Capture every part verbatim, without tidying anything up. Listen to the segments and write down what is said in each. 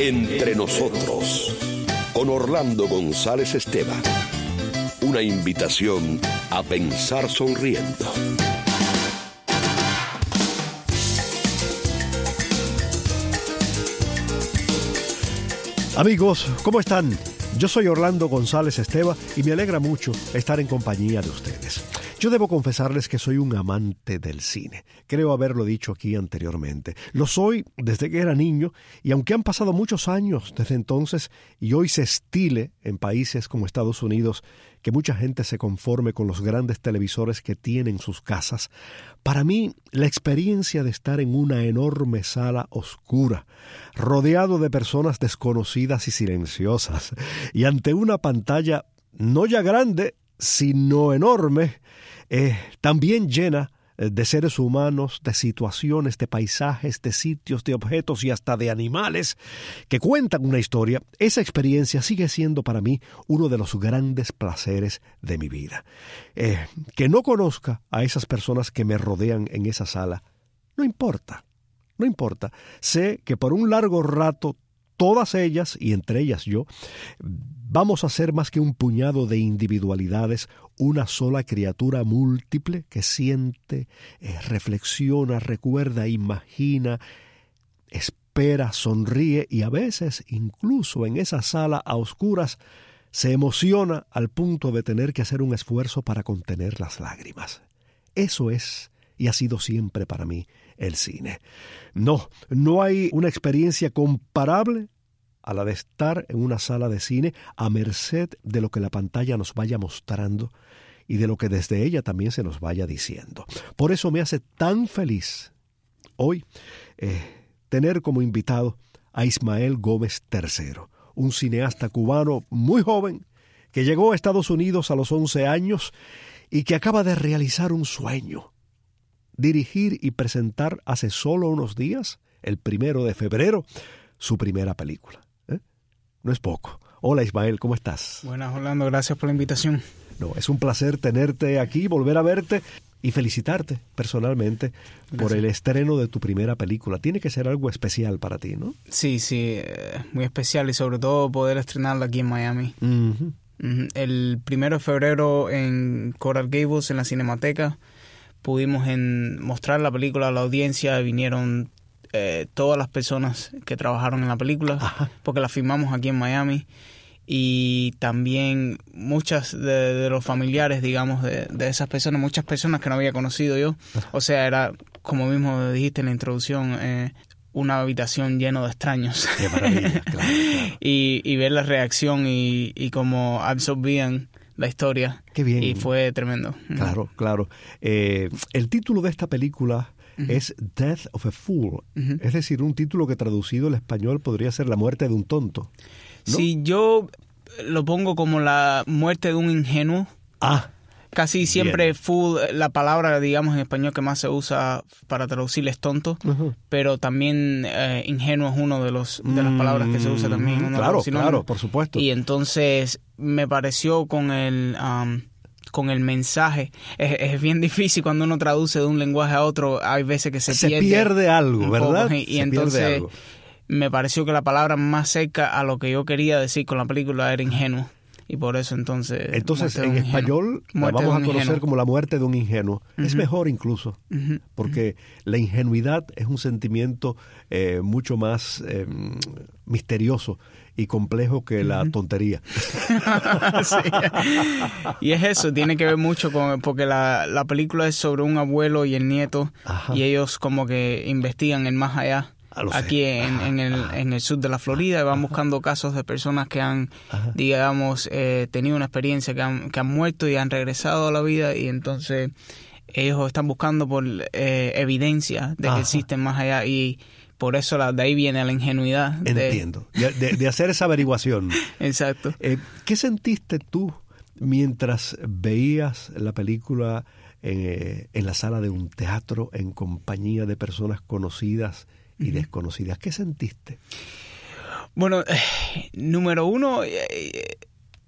Entre nosotros, con Orlando González Esteban. Una invitación a pensar sonriendo. Amigos, ¿cómo están? Yo soy Orlando González Esteban y me alegra mucho estar en compañía de ustedes. Yo debo confesarles que soy un amante del cine. Creo haberlo dicho aquí anteriormente. Lo soy desde que era niño y aunque han pasado muchos años desde entonces y hoy se estile en países como Estados Unidos que mucha gente se conforme con los grandes televisores que tienen sus casas, para mí la experiencia de estar en una enorme sala oscura, rodeado de personas desconocidas y silenciosas y ante una pantalla no ya grande, sino enorme, eh, también llena de seres humanos, de situaciones, de paisajes, de sitios, de objetos y hasta de animales que cuentan una historia, esa experiencia sigue siendo para mí uno de los grandes placeres de mi vida. Eh, que no conozca a esas personas que me rodean en esa sala, no importa, no importa. Sé que por un largo rato todas ellas, y entre ellas yo, vamos a ser más que un puñado de individualidades, una sola criatura múltiple que siente, eh, reflexiona, recuerda, imagina, espera, sonríe y a veces, incluso en esa sala a oscuras, se emociona al punto de tener que hacer un esfuerzo para contener las lágrimas. Eso es y ha sido siempre para mí el cine. No, no hay una experiencia comparable a la de estar en una sala de cine a merced de lo que la pantalla nos vaya mostrando y de lo que desde ella también se nos vaya diciendo. Por eso me hace tan feliz hoy eh, tener como invitado a Ismael Gómez tercero, un cineasta cubano muy joven que llegó a Estados Unidos a los once años y que acaba de realizar un sueño: dirigir y presentar hace solo unos días, el primero de febrero, su primera película. ¿Eh? No es poco. Hola Ismael, ¿cómo estás? Buenas, Orlando, gracias por la invitación. No, es un placer tenerte aquí, volver a verte y felicitarte personalmente gracias por el estreno de tu primera película. Tiene que ser algo especial para ti, ¿no? Sí, sí, muy especial y sobre todo poder estrenarla aquí en Miami. Uh-huh. Uh-huh. El primero de febrero en Coral Gables, en la Cinemateca, pudimos en mostrar la película a la audiencia. Vinieron eh, todas las personas que trabajaron en la película. Ajá. Porque la filmamos aquí en Miami, y también muchas de, de los familiares, digamos, de, de esas personas, muchas personas que no había conocido yo. Ajá. O sea, era, como mismo dijiste en la introducción, eh, una habitación llena de extraños. Qué maravilla, claro, claro. y, y ver la reacción y, y cómo absorbían la historia. Qué bien. Y fue tremendo. Claro, claro. Eh, el título de esta película uh-huh. es Death of a Fool. Uh-huh. Es decir, un título que traducido al español podría ser La muerte de un tonto, ¿no? Sí, yo lo pongo como la muerte de un ingenuo. Ah. Casi siempre bien. Fool, la palabra, digamos, en español que más se usa para traducir es tonto, uh-huh. pero también eh, ingenuo es uno de los de las palabras que se usa también. Uno claro, claro, por supuesto. Y entonces me pareció con el um, con el mensaje, es, es bien difícil cuando uno traduce de un lenguaje a otro, hay veces que se, se pierde. Se pierde algo, ¿verdad? Poco, y, y se entonces pierde algo. Me pareció que la palabra más cerca a lo que yo quería decir con la película era ingenuo. Y por eso entonces... Entonces, en español la vamos a conocer ingenuo. Como la muerte de un ingenuo. Uh-huh. Es mejor incluso, uh-huh. porque uh-huh. la ingenuidad es un sentimiento eh, mucho más eh, misterioso y complejo que uh-huh. la tontería. Sí. Y es eso, tiene que ver mucho con... Porque la, la película es sobre un abuelo y el nieto, Ajá. y ellos como que investigan el más allá. Aquí en, en, el, en el sur de la Florida, y van buscando casos de personas que han, Ajá. digamos, eh, tenido una experiencia, que han, que han muerto y han regresado a la vida, y entonces ellos están buscando por eh, evidencia de Ajá. que existen más allá, y por eso la, de ahí viene la ingenuidad. Entiendo, de, de, de hacer esa averiguación. Exacto. Eh, ¿Qué sentiste tú mientras veías la película en, en la sala de un teatro en compañía de personas conocidas y desconocidas? ¿Qué sentiste? Bueno, eh, número uno, eh,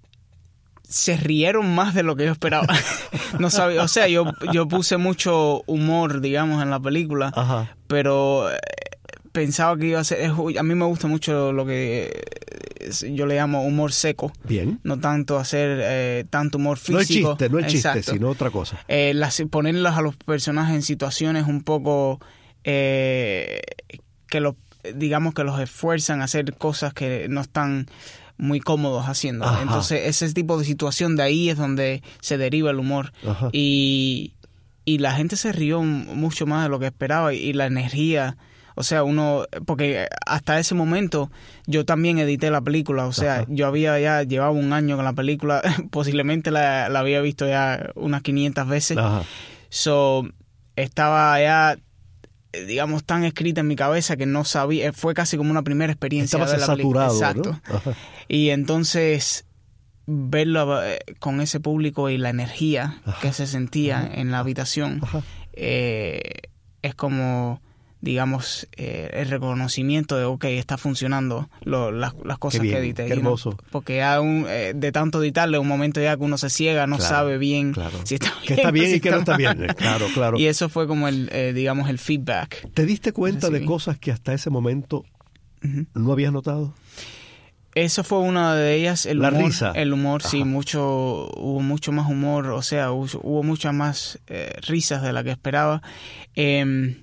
se rieron más de lo que yo esperaba. No sabía, o sea, yo, yo puse mucho humor, digamos, en la película, Ajá. pero eh, pensaba que iba a ser... A mí me gusta mucho lo que yo le llamo humor seco. Bien. No tanto hacer eh, tanto humor físico. No el chiste, no el chiste, Exacto. sino otra cosa. Eh, las, ponerlos a los personajes en situaciones un poco... Eh, que los, digamos que los esfuerzan a hacer cosas que no están muy cómodos haciendo. Ajá. Entonces, ese tipo de situación, de ahí es donde se deriva el humor. Ajá. Y, y la gente se rió mucho más de lo que esperaba, y, y la energía... O sea, uno... Porque hasta ese momento yo también edité la película. O sea, Ajá. yo había ya llevado un año con la película. Posiblemente la, la había visto ya unas quinientas veces. Ajá. So, estaba ya... digamos, tan escrita en mi cabeza que no sabía, fue casi como una primera experiencia. Estabas de ver la saturado, película. Exacto. ¿no? Y entonces verlo eh, con ese público y la energía Ajá. que se sentía Ajá. en la habitación eh, es como, digamos, eh, el reconocimiento de, ok, está funcionando lo, las, las cosas bien, que edité. Qué hermoso. ¿No? Porque ya un, eh, de tanto editarle, un momento ya que uno se ciega, no claro, sabe bien claro. si está bien. Que está bien si y que no está mal. bien. Claro, claro. Y eso fue como el, eh, digamos, el feedback. ¿Te diste cuenta Recibí. de cosas que hasta ese momento uh-huh. no habías notado? Eso fue una de ellas, el la humor. risa. El humor, Ajá. sí, mucho, hubo mucho más humor, o sea, hubo, hubo muchas más eh, risas de la que esperaba. Eh,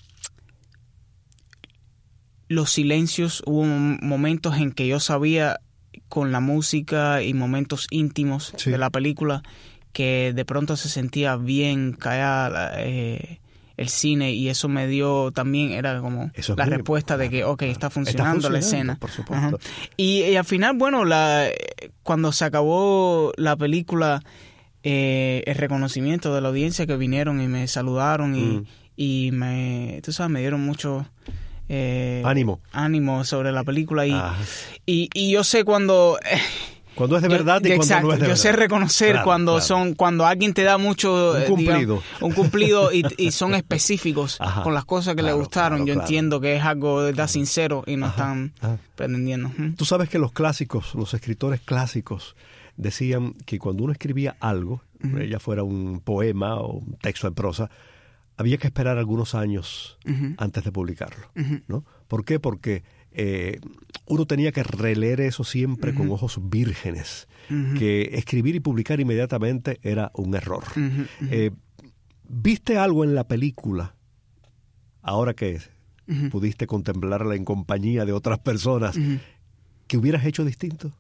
los silencios, hubo momentos en que yo sabía con la música y momentos íntimos sí. de la película que de pronto se sentía bien callada eh, el cine, y eso me dio también, era como eso es la muy, respuesta de que, ok, está funcionando, está funcionando la escena. Por supuesto. Y, y al final, bueno, la, cuando se acabó la película, eh, el reconocimiento de la audiencia que vinieron y me saludaron y, mm. y me, tú sabes, me dieron mucho... Eh, ánimo. Ánimo sobre la película. Y, y, y yo sé cuando... Eh, Cuando es de verdad yo, y exacto, cuando no es de yo verdad. sé reconocer claro, cuando claro. son cuando alguien te da mucho un cumplido, digamos, un cumplido y, y son específicos Ajá, con las cosas que claro, le gustaron. Claro, yo claro. entiendo que es algo de verdad sincero y no Ajá, están Ajá. pretendiendo. ¿Mm? Tú sabes que los clásicos, los escritores clásicos decían que cuando uno escribía algo, uh-huh. ya fuera un poema o un texto en prosa, había que esperar algunos años uh-huh. antes de publicarlo, uh-huh. ¿no? ¿Por qué? Porque eh, uno tenía que releer eso siempre uh-huh. con ojos vírgenes, uh-huh. que escribir y publicar inmediatamente era un error. Uh-huh. Uh-huh. Eh, ¿Viste algo en la película, ahora que uh-huh. pudiste contemplarla en compañía de otras personas, uh-huh. que hubieras hecho distinto?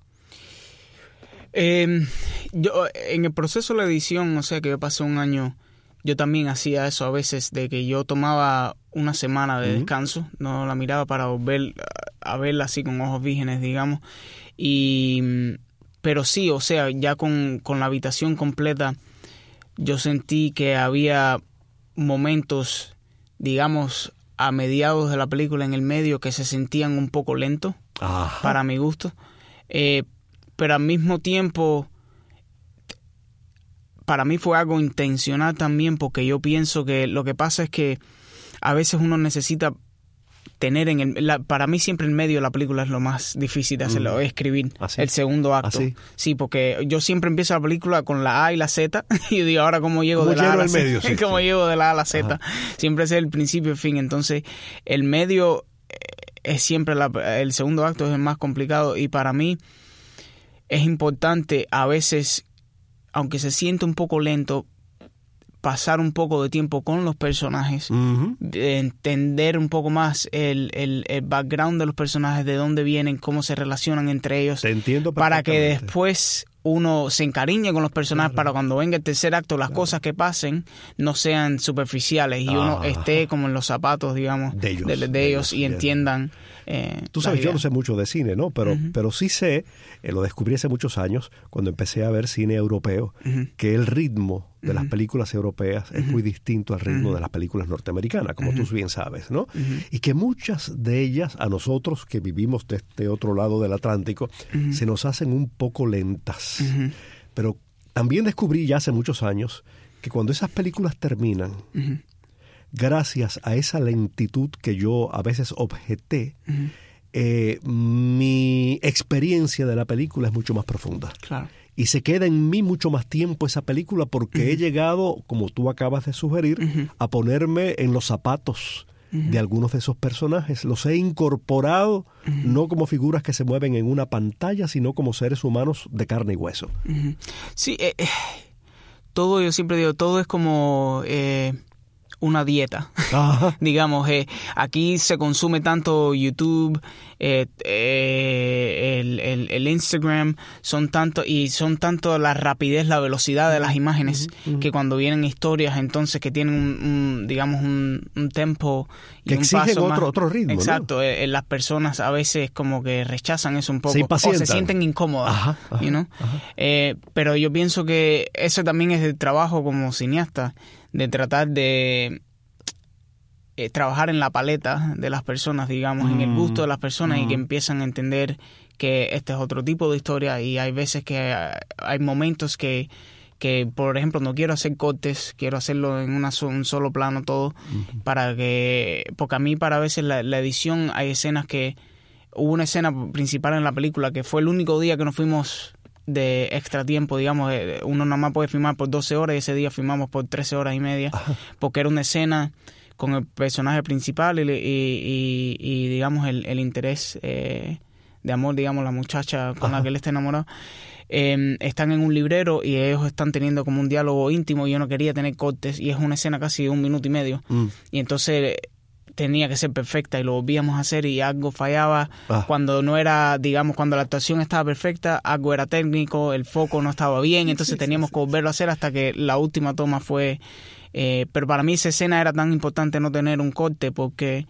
Eh, yo en el proceso de la edición, o sea que yo pasé un año... Yo también hacía eso a veces, de que yo tomaba una semana de uh-huh. descanso, no la miraba para volver a verla así con ojos vírgenes, digamos. Y, pero sí, o sea, ya con, con la habitación completa, yo sentí que había momentos, digamos, a mediados de la película, en el medio, que se sentían un poco lentos, Ajá. para mi gusto. Eh, pero al mismo tiempo... Para mí fue algo intencional también, porque yo pienso que lo que pasa es que a veces uno necesita tener en el... La, para mí siempre el medio de la película es lo más difícil de hacerlo, mm. es escribir ¿Así? el segundo acto. ¿Así? Sí, porque yo siempre empiezo la película con la A y la Z y digo, ahora cómo llego ¿Cómo de la A a la Z. Medio, sí, ¿Cómo sí. llego de la A a la Z? Ajá. Siempre es el principio y el fin. Entonces, el medio es siempre... La, el segundo acto es el más complicado, y para mí es importante a veces... aunque se siente un poco lento, pasar un poco de tiempo con los personajes, uh-huh. de entender un poco más el, el, el background de los personajes, de dónde vienen, cómo se relacionan entre ellos. Te entiendo para que después uno se encariñe con los personajes, claro. para cuando venga el tercer acto, las claro. cosas que pasen no sean superficiales y ah. uno esté como en los zapatos, digamos, de ellos, de, de de ellos, ellos y entiendan. Eh, Tú sabes, yo no sé mucho de cine, ¿no? Pero, uh-huh. pero sí sé, eh, lo descubrí hace muchos años, cuando empecé a ver cine europeo, uh-huh. que el ritmo de uh-huh. las películas europeas uh-huh. es muy distinto al ritmo uh-huh. de las películas norteamericanas, como uh-huh. tú bien sabes, ¿no? Uh-huh. Y que muchas de ellas, a nosotros que vivimos de este otro lado del Atlántico, uh-huh. se nos hacen un poco lentas. Uh-huh. Pero también descubrí ya hace muchos años que cuando esas películas terminan, uh-huh. gracias a esa lentitud que yo a veces objeté, uh-huh. eh, mi experiencia de la película es mucho más profunda. Claro. Y se queda en mí mucho más tiempo esa película porque uh-huh. he llegado, como tú acabas de sugerir, uh-huh. a ponerme en los zapatos uh-huh. de algunos de esos personajes. Los he incorporado uh-huh. no como figuras que se mueven en una pantalla, sino como seres humanos de carne y hueso. Uh-huh. Sí, eh, eh, todo, yo siempre digo, todo es como... Eh, una dieta. Digamos, eh, aquí se consume tanto YouTube, eh, eh, el, el, el Instagram, son tanto y son tanto la rapidez, la velocidad de las imágenes, uh-huh, uh-huh. que cuando vienen historias, entonces que tienen un, un digamos un, un tempo y que un exigen paso otro, más, otro ritmo. Exacto, ¿no? eh, las personas a veces como que rechazan eso un poco se o se sienten incómodas, ajá, ajá, you know? Ajá. Eh, pero yo pienso que eso también es el trabajo como cineasta, de tratar de eh, trabajar en la paleta de las personas, digamos, mm. en el gusto de las personas mm. y que empiezan a entender que este es otro tipo de historia, y hay veces que hay momentos que, que por ejemplo, no quiero hacer cortes, quiero hacerlo en una, un solo plano todo, mm. para que, porque a mí para veces la, la edición, hay escenas que, hubo una escena principal en la película que fue el único día que nos fuimos de extra tiempo, digamos, uno nada más puede filmar por doce horas y ese día filmamos por trece horas y media, ajá. porque era una escena con el personaje principal y, y, y, y digamos, el, el interés eh, de amor, digamos, la muchacha con ajá. la que él está enamorado, eh, están en un librero y ellos están teniendo como un diálogo íntimo y yo no quería tener cortes y es una escena casi de un minuto y medio mm. y entonces tenía que ser perfecta y lo volvíamos a hacer y algo fallaba ah. cuando no era, digamos, cuando la actuación estaba perfecta, algo era técnico, el foco no estaba bien, entonces sí, teníamos sí, sí. que volverlo a hacer hasta que la última toma fue... Eh, pero para mí esa escena era tan importante no tener un corte porque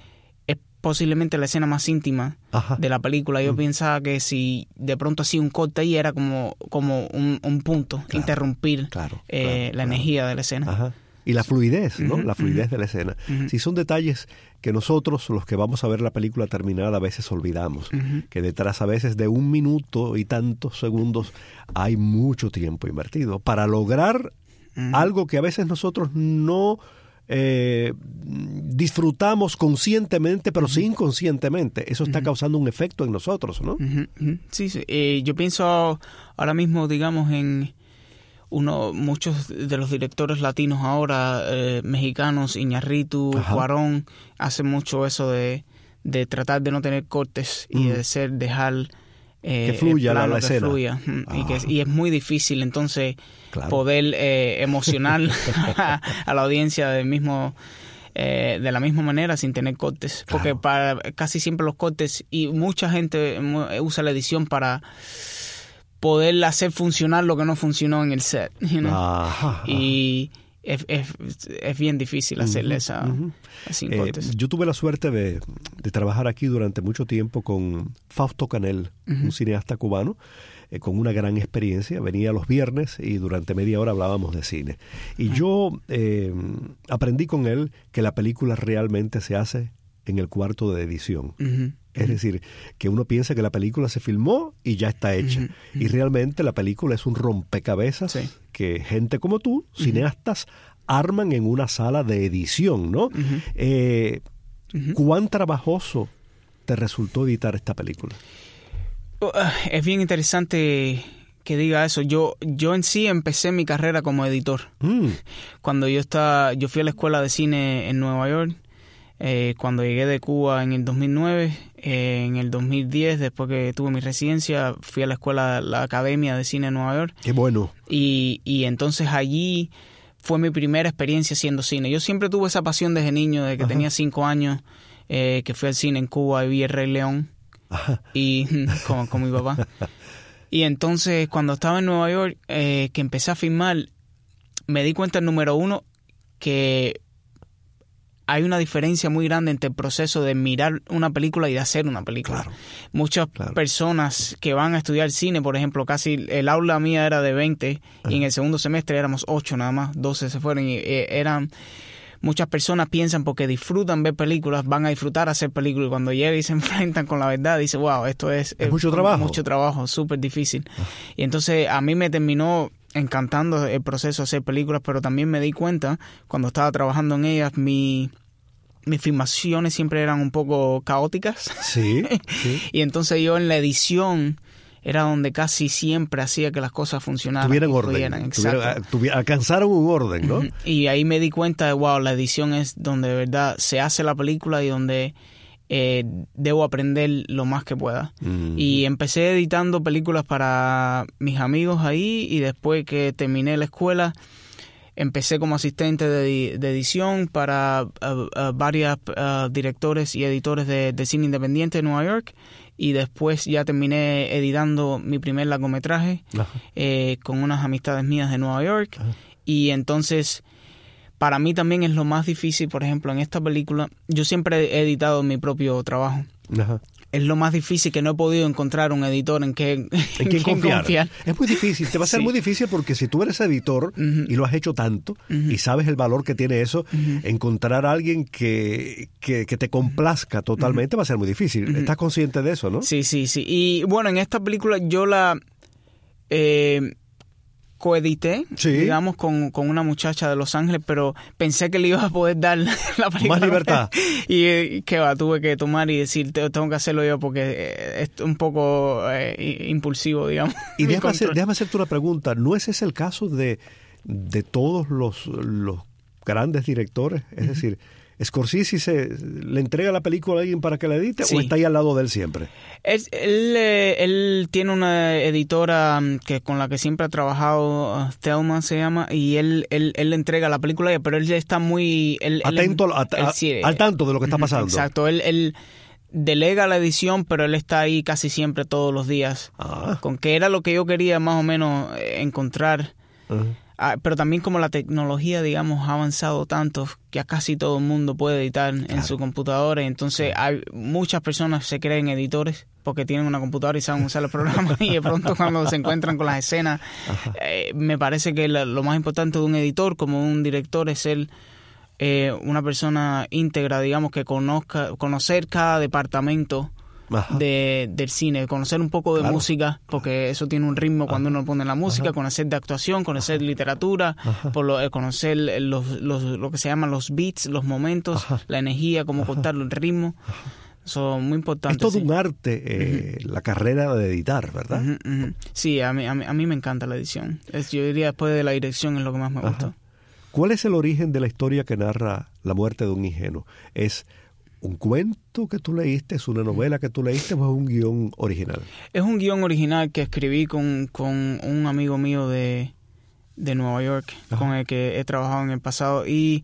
es posiblemente la escena más íntima Ajá. de la película. Yo mm. pensaba que si de pronto hacía un corte ahí era como, como un, un punto, claro, interrumpir claro, eh, claro, la claro. energía de la escena. Ajá. Y la fluidez, ¿no? Uh-huh, la fluidez uh-huh. de la escena. Uh-huh. Sí, son detalles que nosotros, los que vamos a ver la película terminada, a veces olvidamos. Uh-huh. Que detrás a veces de un minuto y tantos segundos hay mucho tiempo invertido para lograr uh-huh. algo que a veces nosotros no eh, disfrutamos conscientemente, pero uh-huh. sí inconscientemente. Eso está uh-huh. causando un efecto en nosotros, ¿no? Uh-huh. Uh-huh. Sí, sí. Eh, yo pienso ahora mismo, digamos, en... Uno, muchos de los directores latinos ahora, eh, mexicanos, Iñárritu, Cuarón, hacen mucho eso de, de tratar de no tener cortes mm. y de ser, dejar eh, que fluya el plano, la, la que escena. fluya. Ah. Y, que, y es muy difícil entonces claro. poder eh, emocionar a, a la audiencia del mismo... Eh, de la misma manera sin tener cortes, claro. porque para casi siempre los cortes, y mucha gente usa la edición para poder hacer funcionar lo que no funcionó en el set, you know? Ajá, y es, es, es bien difícil hacerle uh-huh, esa uh-huh. sin cortes. Eh, yo tuve la suerte de, de trabajar aquí durante mucho tiempo con Fausto Canel, uh-huh. un cineasta cubano, eh, con una gran experiencia. Venía los viernes y durante media hora hablábamos de cine. Y uh-huh. yo eh, aprendí con él que la película realmente se hace en el cuarto de edición. Uh-huh. Es decir, que uno piensa que la película se filmó y ya está hecha. Uh-huh. Y realmente la película es un rompecabezas sí. que gente como tú, uh-huh. cineastas, arman en una sala de edición, ¿no? Uh-huh. Eh, uh-huh. ¿Cuán trabajoso te resultó editar esta película? Uh, es bien interesante que diga eso. Yo, yo en sí empecé mi carrera como editor. Mm. Cuando yo estaba, yo fui a la escuela de cine en Nueva York. Eh, cuando llegué de Cuba en el dos mil nueve, eh, en el dos mil diez, después que tuve mi residencia, fui a la escuela, la Academia de Cine de Nueva York. ¡Qué bueno! Y, y entonces allí fue mi primera experiencia haciendo cine. Yo siempre tuve esa pasión desde niño, desde que Ajá. tenía cinco años, eh, que fui al cine en Cuba y vi El Rey León, Ajá. y con, con mi papá. Y entonces cuando estaba en Nueva York, eh, que empecé a filmar, me di cuenta, número uno, que hay una diferencia muy grande entre el proceso de mirar una película y de hacer una película. Claro, Muchas claro. personas que van a estudiar cine, por ejemplo, casi el aula mía era de veinte Ajá. y en el segundo semestre éramos ocho nada más, doce se fueron y eh, eran... Muchas personas piensan porque disfrutan ver películas, van a disfrutar hacer películas, y cuando llegan y se enfrentan con la verdad, dicen, wow, esto es... Es, es mucho trabajo. Mucho trabajo, súper difícil. Ajá. Y entonces a mí me terminó encantando el proceso de hacer películas, pero también me di cuenta, cuando estaba trabajando en ellas, mi... mis filmaciones siempre eran un poco caóticas. Sí, sí. Y entonces yo en la edición era donde casi siempre hacía que las cosas funcionaran. Tuvieran orden, tuvieran, tuviera, alcanzaron un orden, ¿no? Uh-huh. Y ahí me di cuenta de, wow, la edición es donde de verdad se hace la película y donde eh, debo aprender lo más que pueda. Uh-huh. Y empecé editando películas para mis amigos ahí, y después que terminé la escuela, empecé como asistente de, de edición para uh, uh, varios uh, directores y editores de, de cine independiente de Nueva York. Y después ya terminé editando mi primer largometraje eh, con unas amistades mías de Nueva York. Ajá. Y entonces, para mí también es lo más difícil, por ejemplo, en esta película, yo siempre he editado mi propio trabajo. Ajá. Es lo más difícil, que no he podido encontrar un editor en que en, ¿En quién confiar. confiar. Es muy difícil, te va a ser sí. muy difícil, porque si tú eres editor uh-huh. y lo has hecho tanto uh-huh. y sabes el valor que tiene eso, uh-huh. encontrar a alguien que, que, que te complazca totalmente uh-huh. va a ser muy difícil. Uh-huh. ¿Estás consciente de eso, no? Sí, sí, sí. Y bueno, en esta película yo la eh, coedité, sí. digamos, con, con una muchacha de Los Ángeles, pero pensé que le iba a poder dar la película. Más libertad. Y eh, que va, tuve que tomar y decir, tengo que hacerlo yo porque eh, es un poco eh, impulsivo, digamos. Y déjame, hacer, déjame hacerte una pregunta. ¿No es ese el caso de, de todos los, los grandes directores? Es uh-huh. decir, ¿Scorsese se, le entrega la película a alguien para que la edite sí. o está ahí al lado de él siempre? Él, él, él tiene una editora que con la que siempre ha trabajado, uh, Thelma se llama, y él, él, él le entrega la película a ella, pero él ya está muy... Él, Atento él, a, a, él, sí, al tanto de lo que está pasando. Exacto, él, él delega la edición, pero él está ahí casi siempre todos los días. Ah. Con que era lo que yo quería más o menos encontrar. Uh-huh. Ah, pero también como la tecnología, digamos, ha avanzado tanto que a casi todo el mundo puede editar claro. en su computadora. Entonces hay muchas personas se creen editores porque tienen una computadora y saben usar el programa y de pronto cuando se encuentran con las escenas, eh, me parece que la, lo más importante de un editor como un director es ser eh, una persona íntegra, digamos, que conozca, conocer cada departamento De, del cine, conocer un poco de claro. música, porque eso tiene un ritmo cuando Ajá. uno pone la música, Ajá. conocer de actuación, conocer Ajá. literatura, por lo, eh, conocer los, los, lo que se llaman los beats, los momentos, Ajá. la energía, cómo Ajá. cortarlo, el ritmo. Ajá. Eso es muy importante. Es todo sí. un arte, eh, uh-huh. la carrera de editar, ¿verdad? Uh-huh, uh-huh. Sí, a mí, a, mí, a mí me encanta la edición. Es, yo diría después de la dirección es lo que más me gusta. Ajá. ¿Cuál es el origen de la historia que narra La muerte de un ingenuo? ¿Es un cuento que tú leíste, es una novela que tú leíste o es un guión original? Es un guión original que escribí con, con un amigo mío de, de Nueva York, Ajá. con el que he trabajado en el pasado. Y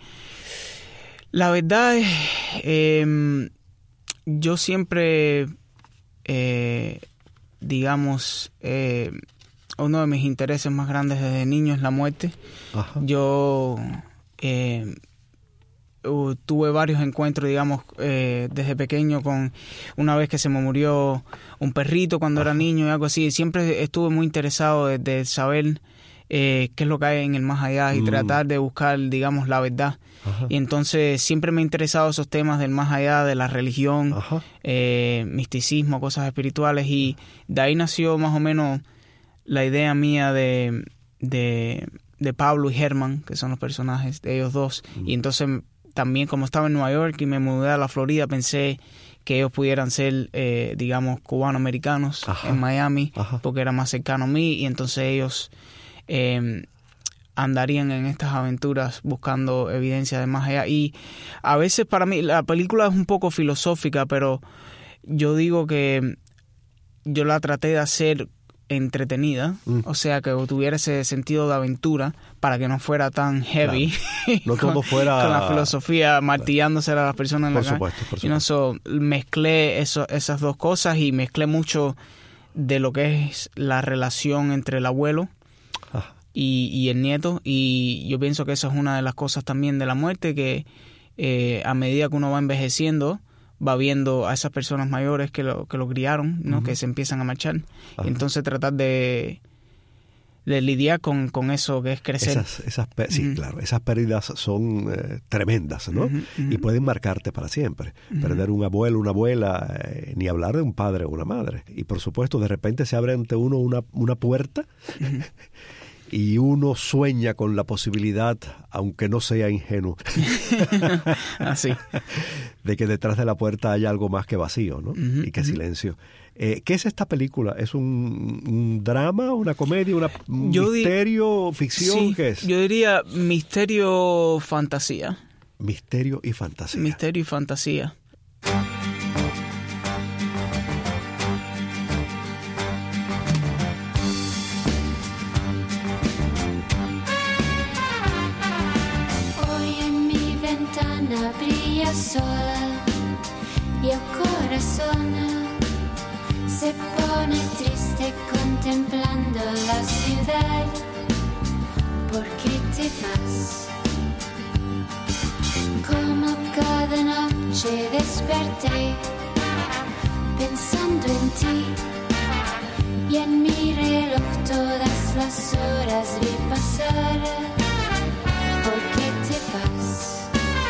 la verdad es, eh, yo siempre, eh, digamos, eh, uno de mis intereses más grandes desde niño es la muerte. Ajá. Yo... Eh, Uh, tuve varios encuentros, digamos, eh, desde pequeño, con una vez que se me murió un perrito cuando Ajá. era niño y algo así. Siempre estuve muy interesado de, de saber eh, qué es lo que hay en el más allá y mm. tratar de buscar, digamos, la verdad. Ajá. Y entonces siempre me han interesado esos temas del más allá, de la religión, eh, misticismo, cosas espirituales, y de ahí nació más o menos la idea mía de, de, de Pablo y Herman, que son los personajes de ellos dos. Mm. Y entonces también, como estaba en Nueva York y me mudé a la Florida, pensé que ellos pudieran ser, eh, digamos, cubanoamericanos en Miami, Ajá. porque era más cercano a mí, y entonces ellos eh, andarían en estas aventuras buscando evidencia de más allá. Y a veces para mí la película es un poco filosófica, pero yo digo que yo la traté de hacer entretenida, mm. o sea, que tuviera ese sentido de aventura para que no fuera tan heavy, claro. no con, como fuera con la filosofía martillándose a las personas en por la supuesto, por supuesto. Y no, so, mezclé eso, esas dos cosas y mezclé mucho de lo que es la relación entre el abuelo y, y el nieto, y yo pienso que esa es una de las cosas también de la muerte, que eh, a medida que uno va envejeciendo va viendo a esas personas mayores que lo que lo criaron, ¿no? Uh-huh. Que se empiezan a marchar. Y entonces tratar de, de lidiar con, con eso que es crecer. Esas, esas, sí, uh-huh. claro, esas pérdidas son eh, tremendas, ¿no? Uh-huh, uh-huh. Y pueden marcarte para siempre. Uh-huh. Perder un abuelo, una abuela, eh, ni hablar de un padre o una madre. Y por supuesto, de repente se abre ante uno una, una puerta uh-huh. y uno sueña con la posibilidad, aunque no sea ingenuo, Así. de que detrás de la puerta haya algo más que vacío, ¿no? Uh-huh, y que uh-huh. silencio. Eh, ¿Qué es esta película? ¿Es un, un drama, una comedia, una, un yo misterio, di- ficción? Sí, ¿qué es? Yo diría misterio, fantasía. Misterio y fantasía. Misterio y fantasía. Hoy en mi ventana brilla sola y el corazón se pone triste contemplando la ciudad. ¿Por qué te vas? Como cada noche desperté pensando en ti y en mi reloj todas las horas vi pasar. ¿Por qué te vas?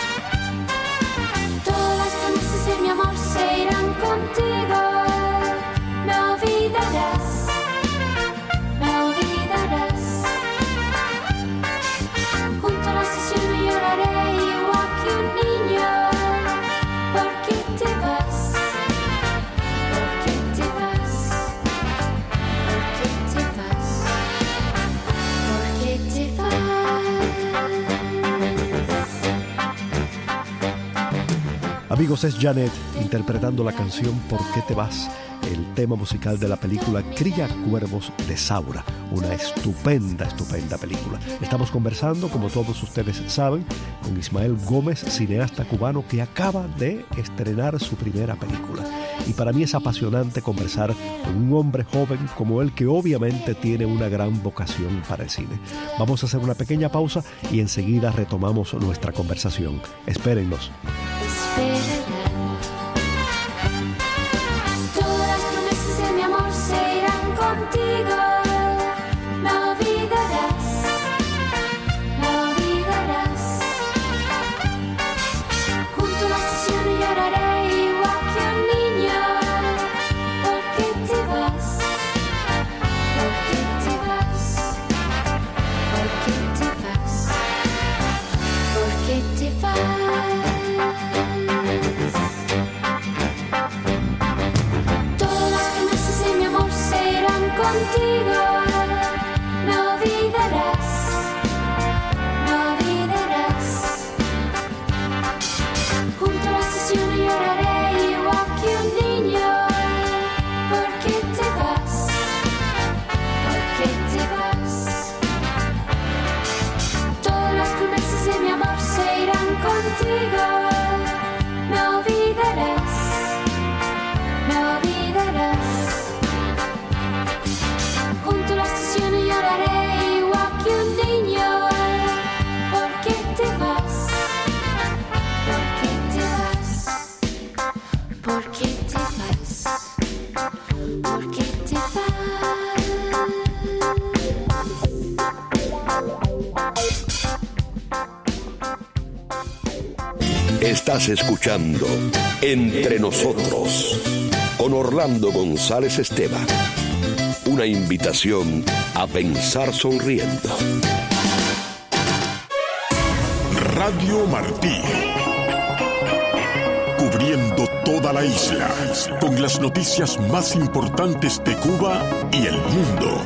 Todas las promesas de mi amor se irán contigo. Me olvidarás, me olvidarás. Junto a la estación lloraré igual que un niño. ¿Por qué te vas? ¿Por qué te vas? ¿Por qué te vas? ¿Por qué te vas? Amigos, es Janet interpretando la canción ¿Por qué te vas?, el tema musical de la película Cría Cuervos de Saura, una estupenda, estupenda película. Estamos conversando, como todos ustedes saben, con Ismael Gómez, cineasta cubano que acaba de estrenar su primera película. Y para mí es apasionante conversar con un hombre joven como él, que obviamente tiene una gran vocación para el cine. Vamos a hacer una pequeña pausa y enseguida retomamos nuestra conversación. Espérennos. Esperarán. Todas las promesas de mi amor se irán contigo. Me olvidarás, me olvidarás. Junto a la estación lloraré igual que un niño. ¿Por qué te vas? ¿Por qué te vas? ¿Por qué te vas? ¿Por qué te vas? Todas las promesas de mi amor se irán contigo. Me olvidarás, me olvidarás. Junto a la estación lloraré igual que un niño. ¿Por qué te vas? ¿Por qué te vas? Todas las promesas de mi amor se irán contigo. Me olvidarás, me olvidarás. Junto a la estación lloraré igual que un niño. ¿Por qué te vas? ¿Por qué te vas? ¿Por qué te vas? ¿Por qué te vas? Estás escuchando Entre Nosotros con Orlando González Esteva. Una invitación a pensar sonriendo. Radio Martí. Cubriendo toda la isla con las noticias más importantes de Cuba y el mundo.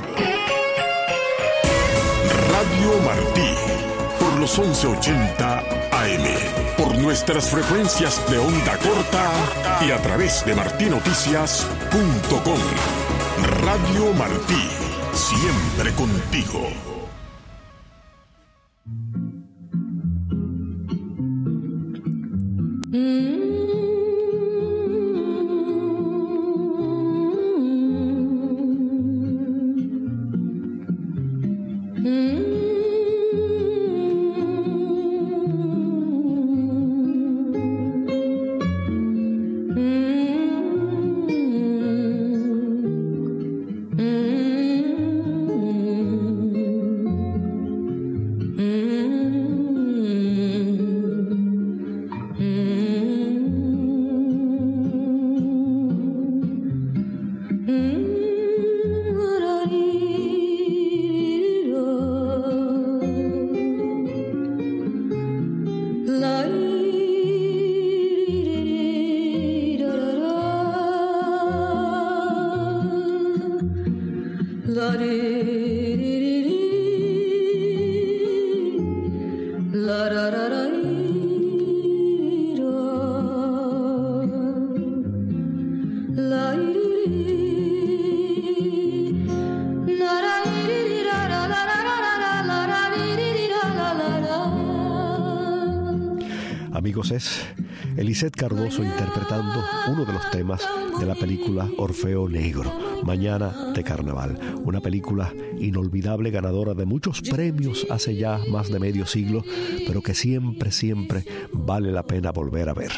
Radio Martí, por los once ochenta A M, por nuestras frecuencias de onda corta y a través de martinoticias punto com. Radio Martí, siempre contigo. Mm-hmm. Amigos, es Eliseth Cardoso interpretando uno de los temas de la película Orfeo Negro, Mañana de Carnaval, una película inolvidable, ganadora de muchos premios hace ya más de medio siglo, pero que siempre, siempre vale la pena volver a ver.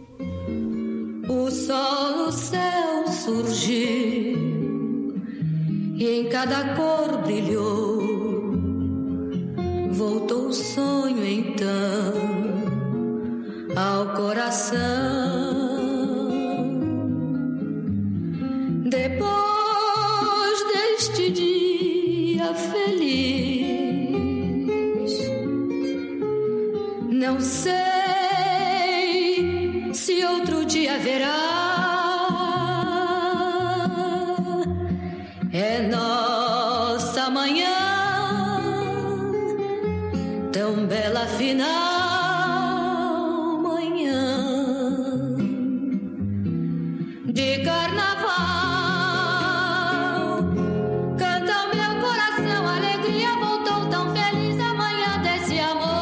O sol no céu surgiu e em cada cor brilhou. Voltou o sonho então ao coração. Depois deste dia feliz, não sei se outro dia haverá. É nossa manhã tão bela final, manhã de carnaval. Canta o meu coração, a alegria voltou tão feliz, a manhã desse amor.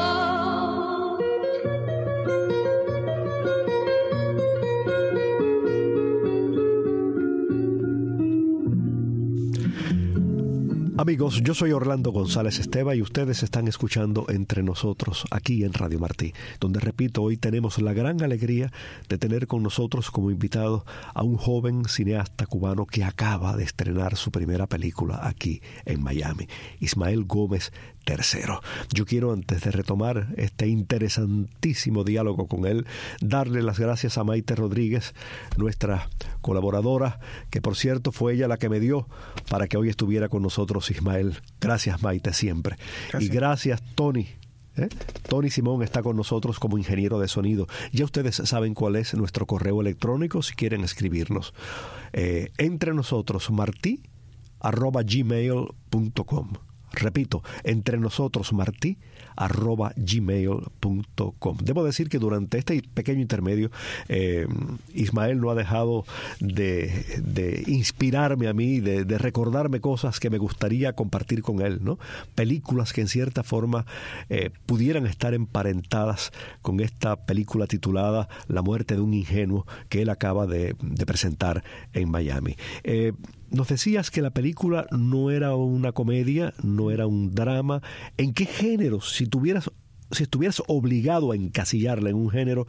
Amigos, yo soy Orlando González Esteva y ustedes están escuchando Entre Nosotros aquí en Radio Martí, donde, repito, hoy tenemos la gran alegría de tener con nosotros como invitado a un joven cineasta cubano que acaba de estrenar su primera película aquí en Miami, Ismael Gómez tercero. Yo quiero, antes de retomar este interesantísimo diálogo con él, darle las gracias a Maite Rodríguez, nuestra colaboradora, que por cierto fue ella la que me dio para que hoy estuviera con nosotros Ismael. Gracias, Maite, siempre. Gracias. Y gracias, Tony. ¿Eh? Tony Simón está con nosotros como ingeniero de sonido. Ya ustedes saben cuál es nuestro correo electrónico si quieren escribirnos. Eh, entre nosotros, martí arroba gmail punto com. Repito, entre nosotros, martí arroba gmail punto com. Debo decir que durante este pequeño intermedio, eh, Ismael no ha dejado de, de inspirarme a mí, de, de recordarme cosas que me gustaría compartir con él, ¿no? Películas que en cierta forma eh, pudieran estar emparentadas con esta película titulada La muerte de un ingenuo que él acaba de, de presentar en Miami. Eh, Nos decías que la película no era una comedia, no era un drama. ¿En qué género, si tuvieras, si estuvieras obligado a encasillarla en un género,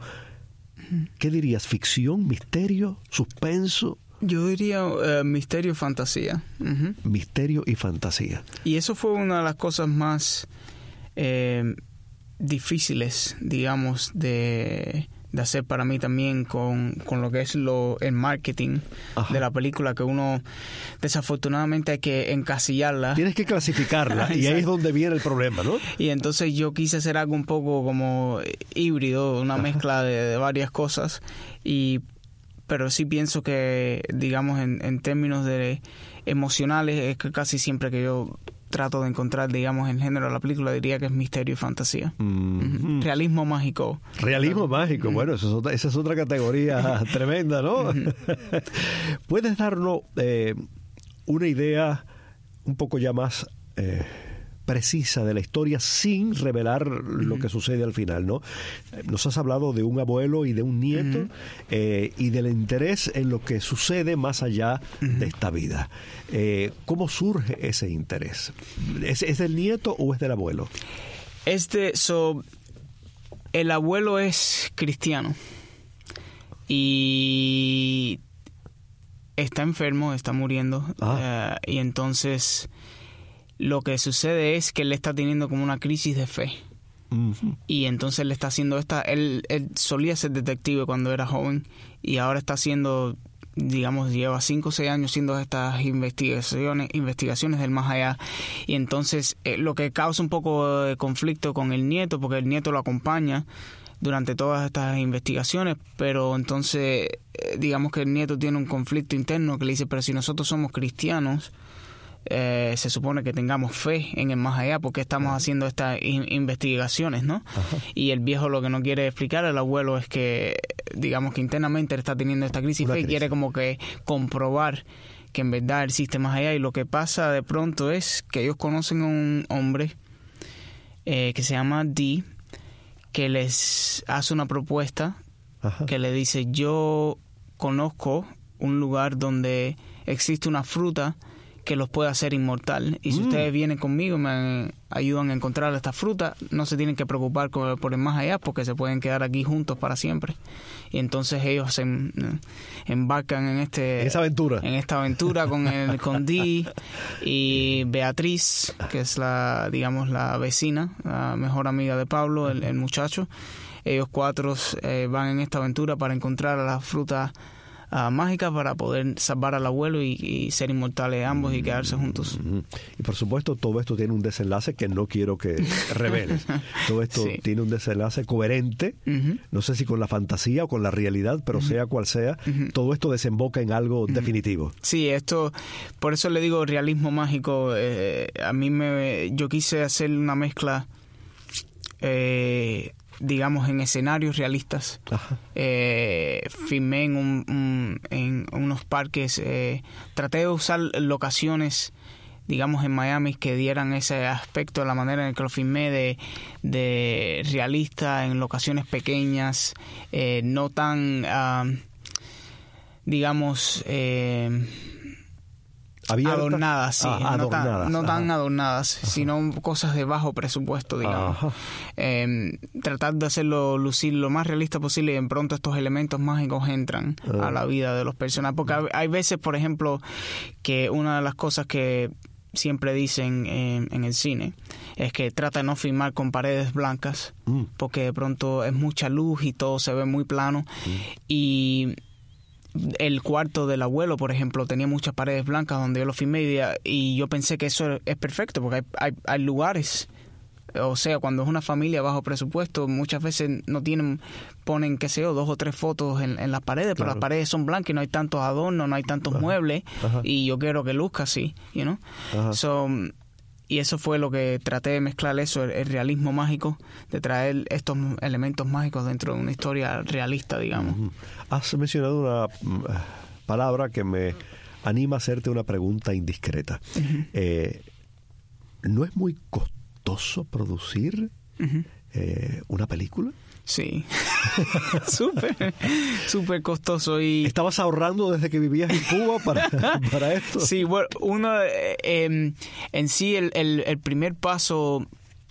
qué dirías? ¿Ficción, misterio, suspenso? Yo diría uh, misterio y fantasía. Uh-huh. Misterio y fantasía. Y eso fue una de las cosas más eh, difíciles, digamos, de... de hacer para mí también con, con lo que es lo el marketing. Ajá. De la película, que uno desafortunadamente hay que encasillarla. Tienes que clasificarla y ahí es donde viene el problema, ¿no? Y entonces yo quise hacer algo un poco como híbrido, una Ajá. mezcla de, de varias cosas, y pero sí pienso que, digamos, en, en términos de emocionales, es que casi siempre que yo trato de encontrar, digamos, el género de la película, diría que es misterio y fantasía. Mm-hmm. Realismo mágico. Realismo uh-huh. mágico, bueno, eso es otra, esa es otra categoría tremenda, ¿no? Uh-huh. ¿Puedes darnos eh, una idea un poco ya más eh, precisa de la historia sin revelar uh-huh. lo que sucede al final, ¿no? Nos has hablado de un abuelo y de un nieto uh-huh. eh, y del interés en lo que sucede más allá uh-huh. de esta vida. Eh, ¿Cómo surge ese interés? ¿Es, ¿Es del nieto o es del abuelo? Este, so, el abuelo es cristiano y está enfermo, está muriendo, ah. uh, y entonces lo que sucede es que él está teniendo como una crisis de fe. Uh-huh. Y entonces él está haciendo esta... Él, él solía ser detective cuando era joven y ahora está haciendo, digamos, lleva cinco o seis años haciendo estas investigaciones investigaciones del más allá. Y entonces eh, lo que causa un poco de conflicto con el nieto, porque el nieto lo acompaña durante todas estas investigaciones, pero entonces eh, digamos que el nieto tiene un conflicto interno que le dice, pero si nosotros somos cristianos, eh, se supone que tengamos fe en el más allá, porque estamos Ajá. haciendo estas in- investigaciones, ¿no? Ajá. Y el viejo lo que no quiere explicar al abuelo es que, digamos que internamente él está teniendo esta crisis de fe y quiere como que comprobar que en verdad existe más allá. Y lo que pasa de pronto es que ellos conocen a un hombre eh, que se llama Dee, que les hace una propuesta Ajá. que le dice: yo conozco un lugar donde existe una fruta que los puede hacer inmortal, y si mm. ustedes vienen conmigo, me ayudan a encontrar esta fruta, no se tienen que preocupar por, por el más allá, porque se pueden quedar aquí juntos para siempre. Y entonces ellos se en, embarcan en este en esa aventura en esta aventura con el con Dee y Beatriz, que es la digamos la vecina, la mejor amiga de Pablo, el, el muchacho. Ellos cuatro eh, van en esta aventura para encontrar la fruta Uh, mágica para poder salvar al abuelo y, y ser inmortales ambos y quedarse juntos. Y por supuesto todo esto tiene un desenlace que no quiero que reveles. Todo esto sí. tiene un desenlace coherente, uh-huh. no sé si con la fantasía o con la realidad, pero uh-huh. sea cual sea, uh-huh. todo esto desemboca en algo uh-huh. definitivo. Sí, esto, por eso le digo realismo mágico. Eh, a mí me, yo quise hacer una mezcla eh, digamos en escenarios realistas. Eh, filmé en, un, un, en unos parques, eh, traté de usar locaciones digamos en Miami que dieran ese aspecto, de la manera en que lo filmé, de, de realista, en locaciones pequeñas, eh, no tan uh, digamos eh, ¿Abierta? Adornadas, sí. Ah, adornadas. No tan, no tan adornadas, Ajá. sino cosas de bajo presupuesto, digamos. Eh, tratar de hacerlo lucir lo más realista posible, y en pronto estos elementos mágicos entran ah. a la vida de los personajes. Porque hay, hay veces, por ejemplo, que una de las cosas que siempre dicen en, en el cine es que trata de no filmar con paredes blancas, mm. porque de pronto es mucha luz y todo se ve muy plano. Mm. Y el cuarto del abuelo, por ejemplo, tenía muchas paredes blancas donde yo lo filmé, y, y yo pensé que eso es perfecto, porque hay, hay, hay lugares, o sea, cuando es una familia bajo presupuesto, muchas veces no tienen, ponen, qué sé yo, dos o tres fotos en, en las paredes, claro. pero las paredes son blancas y no hay tantos adornos, no hay tantos Ajá. muebles, Ajá. y yo quiero que luzca así, you know? So, y eso fue lo que traté de mezclar, eso, el, el realismo mágico, de traer estos elementos mágicos dentro de una historia realista, digamos. Uh-huh. Has mencionado una uh, palabra que me anima a hacerte una pregunta indiscreta. Uh-huh. Eh, ¿No es muy costoso producir uh-huh. eh, una película? Sí, súper, súper costoso. Y ¿estabas ahorrando desde que vivías en Cuba para, para esto? Sí, bueno, uno, eh, en sí, el, el, el primer paso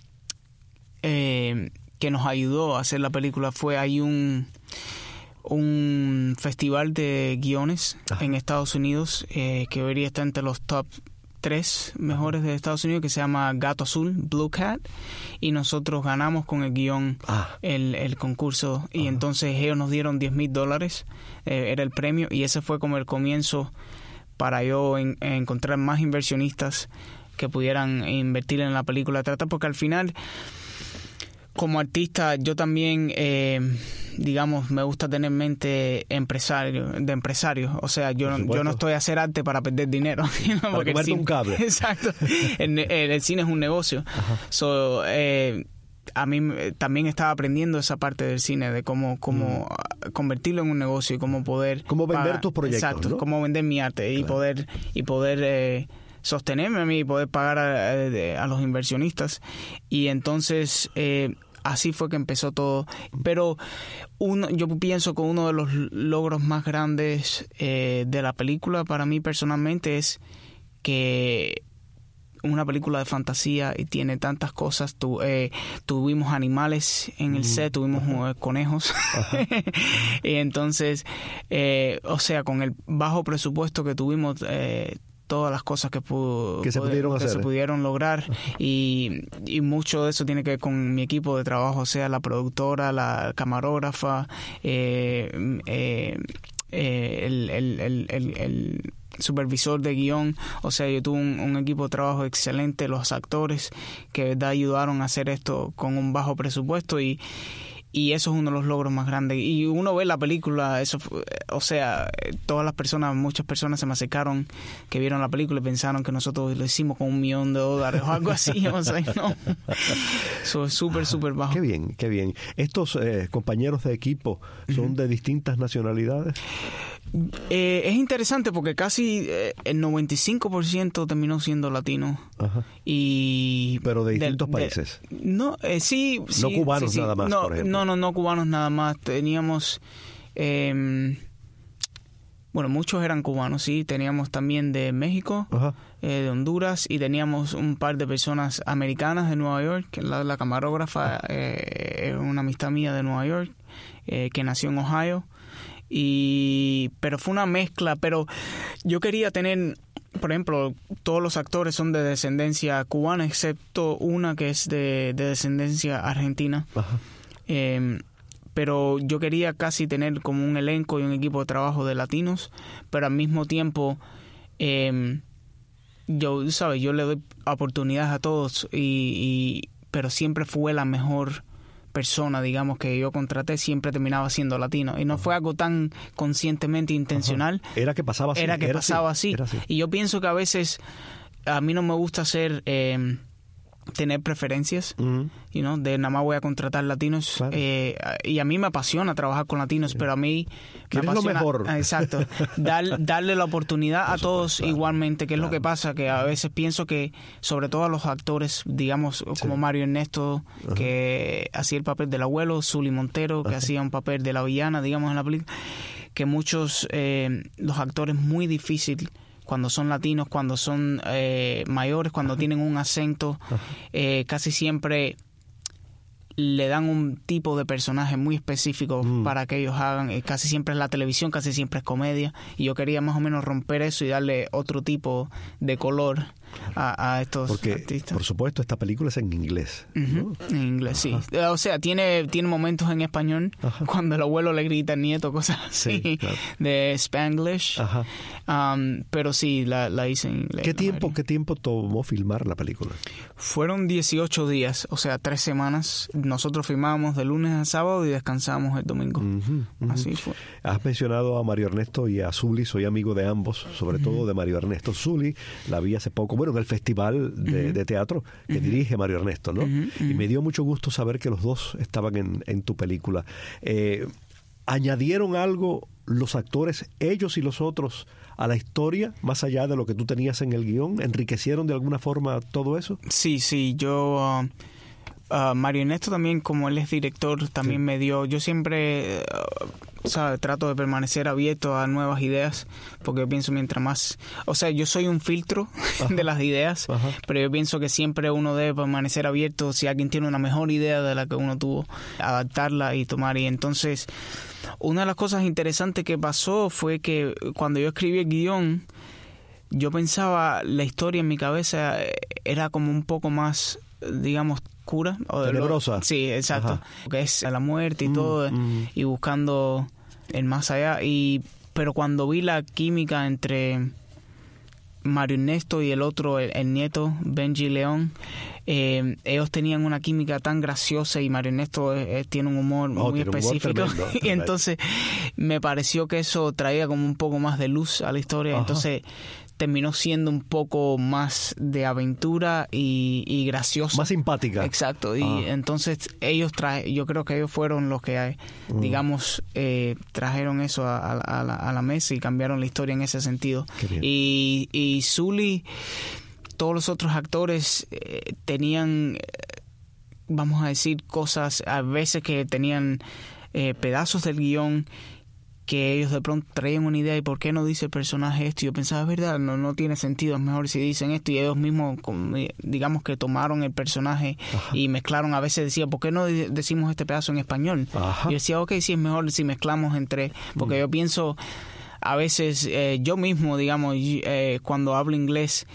eh, que nos ayudó a hacer la película fue, hay un, un festival de guiones Ajá. en Estados Unidos, eh, que hoy está entre los top tres mejores de Estados Unidos, que se llama Gato Azul, Blue Cat, y nosotros ganamos con el guión ah. el, el concurso, y uh-huh. entonces ellos nos dieron diez mil dólares, eh, era el premio, y ese fue como el comienzo para yo en, en encontrar más inversionistas que pudieran invertir en la película. Trata, porque al final, como artista, yo también, eh, digamos, me gusta tener mente empresario, de empresario. O sea, yo no, yo no estoy a hacer arte para perder dinero. ¿no? Para Porque comerte un cable. Exacto. el, el, el cine es un negocio. So, eh, a mí también estaba aprendiendo esa parte del cine, de cómo, cómo mm. convertirlo en un negocio y cómo poder... Cómo vender pagar, tus proyectos, exacto, ¿no? Cómo vender mi arte claro. y poder... Y poder eh, sostenerme a mí y poder pagar a, a, a los inversionistas. Y entonces... Eh, así fue que empezó todo. Pero uno, yo pienso que uno de los logros más grandes eh, de la película para mí personalmente es que una película de fantasía y tiene tantas cosas. Tu, eh, tuvimos animales en el set, tuvimos uh, conejos. Y entonces, eh, o sea, con el bajo presupuesto que tuvimos, eh, todas las cosas que, pu- que, se, pude, pudieron que hacer. se pudieron lograr, y, y mucho de eso tiene que ver con mi equipo de trabajo, o sea, la productora, la camarógrafa, eh, eh, eh, el, el, el, el, el supervisor de guión. O sea, yo tuve un, un equipo de trabajo excelente, los actores que de verdad ayudaron a hacer esto con un bajo presupuesto, y y eso es uno de los logros más grandes. Y uno ve la película, eso fue, o sea, todas las personas, muchas personas se me acercaron que vieron la película y pensaron que nosotros lo hicimos con un millón de dólares o algo así. O sea, no. Eso es súper, súper bajo. Qué bien, qué bien. ¿Estos eh, compañeros de equipo son uh-huh. de distintas nacionalidades? Eh, es interesante porque casi eh, el noventa y cinco por ciento terminó siendo latino. Ajá. Y pero de distintos de, países. De, no, eh, sí, no sí, cubanos sí, sí. nada más, no, por ejemplo. No, no, no cubanos nada más. Teníamos, eh, bueno, muchos eran cubanos, sí. Teníamos también de México, eh, de Honduras, y teníamos un par de personas americanas de Nueva York. La, la camarógrafa eh, es una amistad mía de Nueva York, eh, que nació en Ohio. Y pero fue una mezcla, pero yo quería tener, por ejemplo, todos los actores son de descendencia cubana excepto una que es de, de descendencia argentina. Ajá. Eh, pero yo quería casi tener como un elenco y un equipo de trabajo de latinos, pero al mismo tiempo eh, yo, sabes, yo le doy oportunidades a todos y, y pero siempre fue la mejor persona, digamos, que yo contraté, siempre terminaba siendo latino. Y no fue algo tan conscientemente intencional. Ajá. Era que pasaba así. Era que era pasaba así. así. Era así. Y yo pienso que a veces a mí no me gusta ser... Eh, tener preferencias, uh-huh. you know, de nada más voy a contratar latinos, claro. eh, y a mí me apasiona trabajar con latinos, sí. pero a mí me apasiona, lo mejor. Exacto, dar, darle la oportunidad a todos claro. igualmente, que es claro. lo que pasa, que a veces pienso que sobre todo a los actores, digamos, sí. como Mario Ernesto, uh-huh. que hacía el papel del abuelo, Zully Montero, que uh-huh. hacía un papel de la villana, digamos, en la película, que muchos, eh, los actores muy difíciles cuando son latinos, cuando son eh, mayores, cuando Ajá. tienen un acento, eh, casi siempre le dan un tipo de personaje muy específico mm. para que ellos hagan. Eh, casi siempre es la televisión, casi siempre es comedia. Y yo quería más o menos romper eso y darle otro tipo de color a, a estos Porque, artistas. Por supuesto, esta película es en inglés. Uh-huh. ¿no? En inglés, sí. Ajá. O sea, tiene, tiene momentos en español, Ajá. cuando el abuelo le grita al nieto, cosas así, sí, claro. de Spanglish. Ajá. Um, pero sí, la, la hice en inglés. ¿Qué tiempo, ¿Qué tiempo tomó filmar la película? Fueron dieciocho días, o sea, tres semanas. Nosotros filmábamos de lunes a sábado y descansábamos el domingo. Uh-huh, uh-huh. Así fue. Has mencionado a Mario Ernesto y a Zully, soy amigo de ambos, sobre uh-huh. todo de Mario Ernesto. Zully la vi hace poco, bueno, en el festival de, uh-huh. de teatro que uh-huh. dirige Mario Ernesto, ¿no? Uh-huh. Y me dio mucho gusto saber que los dos estaban en, en tu película. Eh, ¿Añadieron algo los actores, ellos y los otros, a la historia, más allá de lo que tú tenías en el guión? ¿Enriquecieron de alguna forma todo eso? Sí, sí, yo... Uh... Uh, Mario Ernesto también, como él es director, también sí. me dio... Yo siempre, uh, ¿sabes? Trato de permanecer abierto a nuevas ideas, porque yo pienso mientras más... O sea, yo soy un filtro Ajá. de las ideas, Ajá. pero yo pienso que siempre uno debe permanecer abierto. Si alguien tiene una mejor idea de la que uno tuvo, adaptarla y tomar. Y entonces, una de las cosas interesantes que pasó fue que cuando yo escribí el guión, yo pensaba, la historia en mi cabeza era como un poco más, digamos, cura o de tenebrosa. Lo, sí, exacto. Ajá. Que es la muerte y mm, todo, mm. y buscando el más allá. Y pero cuando vi la química entre Mario Ernesto y el otro, el, el nieto, Benji León, eh, ellos tenían una química tan graciosa y Mario Ernesto eh, tiene un humor oh, muy específico. Un humor tremendo, y entonces me pareció que eso traía como un poco más de luz a la historia. Ajá. Entonces terminó siendo un poco más de aventura y, y graciosa. Más simpática. Exacto. Y ah. entonces ellos traje, yo creo que ellos fueron los que, mm. digamos, eh, trajeron eso a, a, a, la, a la mesa y cambiaron la historia en ese sentido. Y, y Zully, todos los otros actores eh, tenían, vamos a decir, cosas, a veces que tenían eh, pedazos del guión que ellos de pronto traían una idea y ¿por qué no dice el personaje esto? Y yo pensaba, es verdad, no, no tiene sentido, es mejor si dicen esto. Y ellos mismos, digamos que tomaron el personaje Ajá. y mezclaron, a veces decía, ¿por qué no decimos este pedazo en español? Ajá. Y yo decía, ok, sí, es mejor si mezclamos entre, porque mm. yo pienso, a veces eh, yo mismo, digamos, eh, cuando hablo inglés,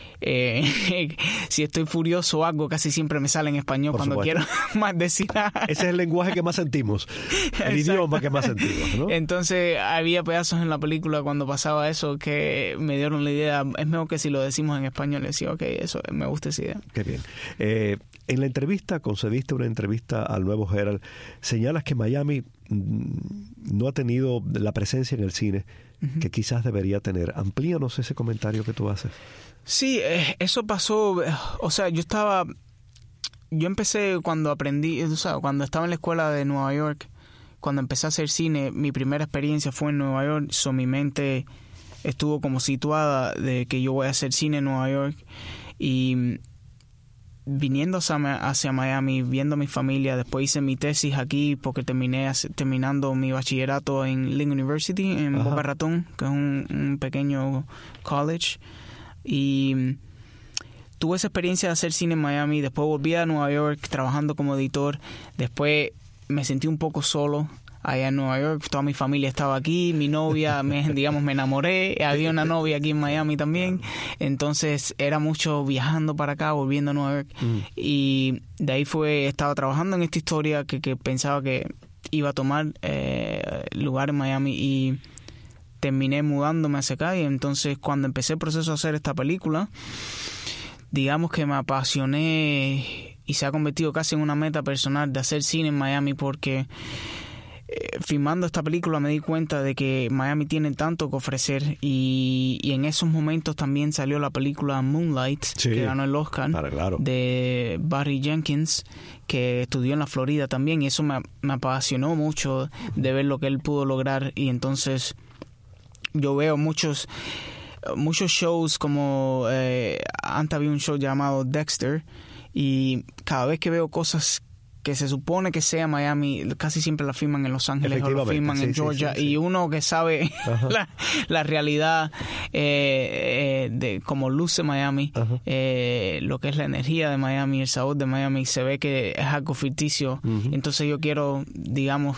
Eh, si estoy furioso o algo, casi siempre me sale en español Por cuando supuesto. quiero más decir nada. Ese es el lenguaje que más sentimos, el Exacto. idioma que más sentimos, ¿no? Entonces había pedazos en la película cuando pasaba eso que me dieron la idea, es mejor que si lo decimos en español. Y decía, ok, eso, me gusta esa idea. Qué bien. Eh, En la entrevista, concediste una entrevista al Nuevo Herald, señalas que Miami no ha tenido la presencia en el cine uh-huh. que quizás debería tener. Amplíanos ese comentario que tú haces. Sí, eh, eso pasó, o sea, yo estaba, yo empecé cuando aprendí, o sea, cuando estaba en la escuela de Nueva York, cuando empecé a hacer cine, mi primera experiencia fue en Nueva York, so mi mente estuvo como situada de que yo voy a hacer cine en Nueva York, y viniendo hacia, hacia Miami, viendo a mi familia, después hice mi tesis aquí porque terminé terminando mi bachillerato en Lynn University, en Ajá. Boca Ratón, que es un, un pequeño college, y tuve esa experiencia de hacer cine en Miami. Después volví a Nueva York trabajando como editor. Después me sentí un poco solo allá en Nueva York. Toda mi familia estaba aquí, mi novia, me, digamos, me enamoré. Había una novia aquí en Miami también. Entonces era mucho viajando para acá, volviendo a Nueva York. Mm. Y de ahí fue, estaba trabajando en esta historia que, que pensaba que iba a tomar eh, lugar en Miami, y terminé mudándome hacia acá. Y entonces cuando empecé el proceso de hacer esta película, digamos que me apasioné y se ha convertido casi en una meta personal de hacer cine en Miami, porque eh, filmando esta película me di cuenta de que Miami tiene tanto que ofrecer, y, y en esos momentos también salió la película Moonlight, sí, que ganó el Oscar, claro, claro. de Barry Jenkins, que estudió en la Florida también, y eso me, me apasionó mucho de ver lo que él pudo lograr. Y entonces yo veo muchos muchos shows como eh, antes había un show llamado Dexter, y cada vez que veo cosas que se supone que sea Miami, casi siempre la filman en Los Ángeles o la filman sí, en Georgia, sí, sí, sí. Y uno que sabe la, la realidad eh, eh, de cómo luce Miami, eh, lo que es la energía de Miami, el sabor de Miami, se ve que es algo ficticio. Uh-huh. Entonces yo quiero, digamos,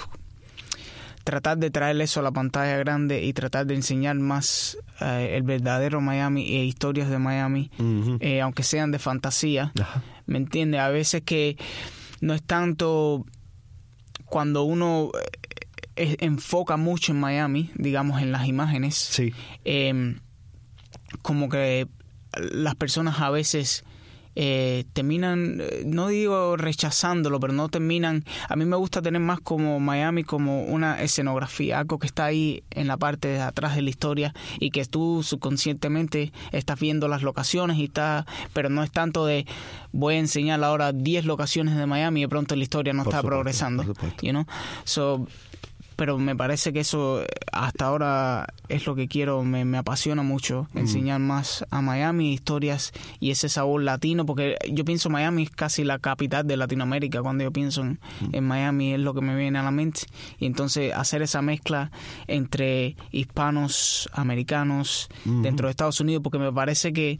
tratar de traer eso a la pantalla grande y tratar de enseñar más eh, el verdadero Miami e historias de Miami, uh-huh. eh, aunque sean de fantasía. Uh-huh. ¿Me entiendes? A veces que no es tanto cuando uno eh, enfoca mucho en Miami, digamos, en las imágenes, sí. eh, como que las personas a veces Eh, terminan, no digo rechazándolo, pero no terminan. A mí me gusta tener más como Miami como una escenografía, algo que está ahí en la parte de atrás de la historia, y que tú subconscientemente estás viendo las locaciones y está, pero no es tanto de voy a enseñar ahora diez locaciones de Miami y de pronto la historia no por está supuesto, progresando, por supuesto. You know? So, pero me parece que eso hasta ahora es lo que quiero, me, me apasiona mucho, mm. enseñar más a Miami historias y ese sabor latino, porque yo pienso Miami es casi la capital de Latinoamérica. Cuando yo pienso en, mm. en Miami es lo que me viene a la mente, y entonces hacer esa mezcla entre hispanos, americanos, mm. dentro de Estados Unidos, porque me parece que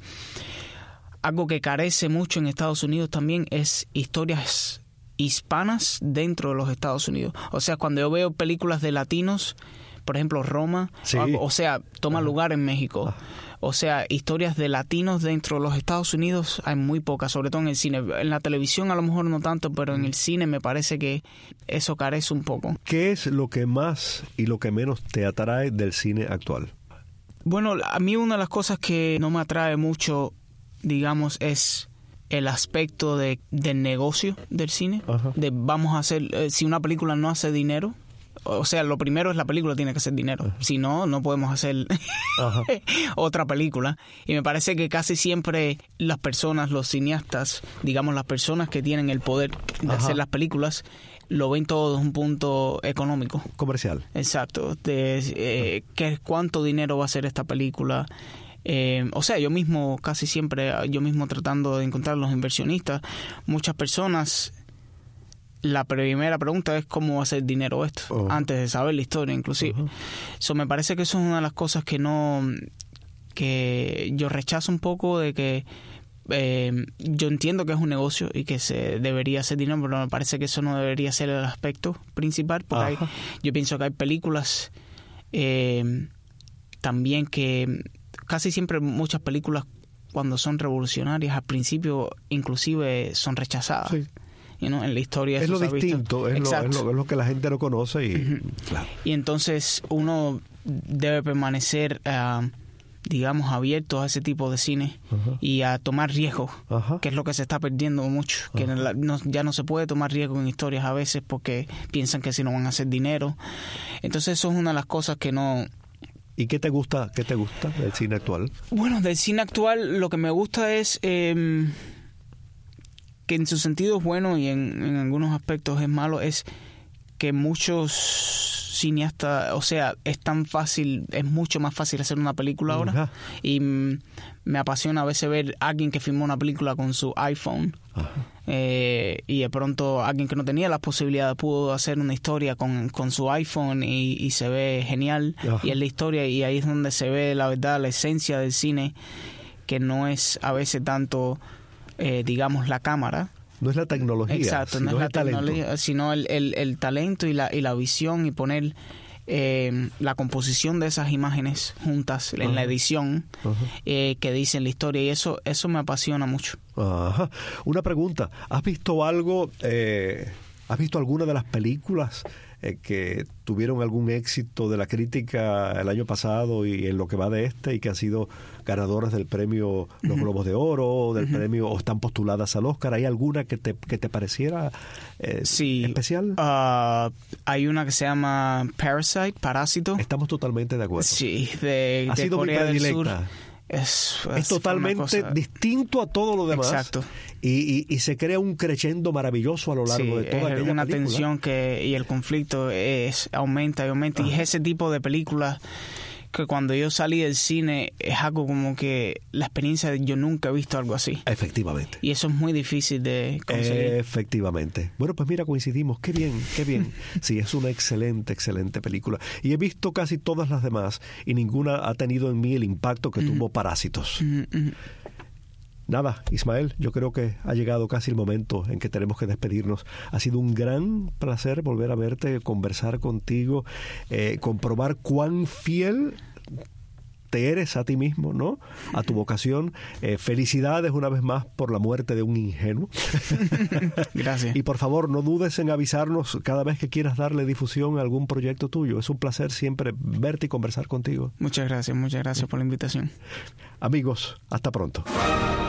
algo que carece mucho en Estados Unidos también es historias hispanas dentro de los Estados Unidos. O sea, cuando yo veo películas de latinos, por ejemplo Roma, sí. o, o sea, toma Ajá. lugar en México. Ajá. O sea, historias de latinos dentro de los Estados Unidos hay muy pocas, sobre todo en el cine. En la televisión a lo mejor no tanto, pero en el cine me parece que eso carece un poco. ¿Qué es lo que más y lo que menos te atrae del cine actual? Bueno, a mí una de las cosas que no me atrae mucho, digamos, es el aspecto de del negocio del cine. Ajá. De vamos a hacer, eh, si una película no hace dinero, o sea, lo primero es la película tiene que hacer dinero. Ajá. Si no, no podemos hacer otra película. Y me parece que casi siempre las personas, los cineastas, digamos las personas que tienen el poder de Ajá. hacer las películas, lo ven todo desde un punto económico. Comercial. Exacto. De eh, ¿qué, cuánto dinero va a hacer esta película? Eh, o sea, yo mismo, casi siempre, yo mismo tratando de encontrar los inversionistas, muchas personas, la primera pregunta es cómo va a ser dinero esto, uh-huh. antes de saber la historia inclusive. Uh-huh. So, me parece que eso es una de las cosas que no, que yo rechazo un poco, de que eh, yo entiendo que es un negocio y que se debería hacer dinero, pero me parece que eso no debería ser el aspecto principal, porque uh-huh. hay, yo pienso que hay películas eh, también que casi siempre muchas películas cuando son revolucionarias al principio inclusive son rechazadas. Sí. You know, en la historia es lo distinto, es lo, es, lo, es lo que la gente no conoce y, uh-huh. claro. Y entonces uno debe permanecer uh, digamos, abiertos a ese tipo de cine. Ajá. Y a tomar riesgos, Ajá. que es lo que se está perdiendo mucho, Ajá. que la, no, ya no se puede tomar riesgos en historias a veces porque piensan que si no van a hacer dinero. Entonces eso es una de las cosas que no... ¿Y qué te gusta, qué te gusta del cine actual? Bueno, del cine actual lo que me gusta es eh, que en su sentido es bueno y en, en algunos aspectos es malo, es que muchos cineastas, o sea, es tan fácil, es mucho más fácil hacer una película ahora. Ajá. Y mm, me apasiona a veces ver a alguien que filmó una película con su iPhone. Eh, y de pronto alguien que no tenía las posibilidades pudo hacer una historia con, con su iPhone y, y se ve genial. Ajá. Y es la historia, y ahí es donde se ve la verdad, la esencia del cine, que no es a veces tanto, eh, digamos, la cámara. No es la tecnología, exacto, sino no es la el talento. tecnología, sino el, el, el talento y la, y la visión, y poner eh, la composición de esas imágenes juntas en Ajá. la edición eh, que dicen la historia, y eso eso me apasiona mucho. Ajá. Una pregunta, ¿has visto algo, eh, has visto alguna de las películas eh, que tuvieron algún éxito de la crítica el año pasado y en lo que va de este, y que han sido ganadoras del premio Los uh-huh. Globos de Oro, del uh-huh. premio, o están postuladas al Oscar? ¿Hay alguna que te, que te pareciera eh, sí, especial? Uh, hay una que se llama Parasite, Parásito. Estamos totalmente de acuerdo. Sí, de, ha de sido Corea muy del Sur. Es, es, es totalmente cosa... distinto a todo lo demás. Exacto. Y, y, y se crea un crescendo maravilloso a lo largo sí, de toda es aquella una película. tensión que, y el conflicto es aumenta y aumenta. Ajá. Y es ese tipo de películas que cuando yo salí del cine es algo como que la experiencia de yo nunca he visto algo así. Efectivamente. Y eso es muy difícil de conseguir. Efectivamente. Bueno, pues mira, coincidimos. Qué bien, qué bien. Sí, es una excelente, excelente película. Y he visto casi todas las demás y ninguna ha tenido en mí el impacto que uh-huh. tuvo Parásitos. Uh-huh, uh-huh. Nada, Ismael, yo creo que ha llegado casi el momento en que tenemos que despedirnos. Ha sido un gran placer volver a verte, conversar contigo, eh, comprobar cuán fiel te eres a ti mismo, ¿no? A tu vocación. Eh, felicidades una vez más por la muerte de un ingenuo. Gracias. Y por favor, no dudes en avisarnos cada vez que quieras darle difusión a algún proyecto tuyo. Es un placer siempre verte y conversar contigo. Muchas gracias, muchas gracias por la invitación. Amigos, hasta pronto.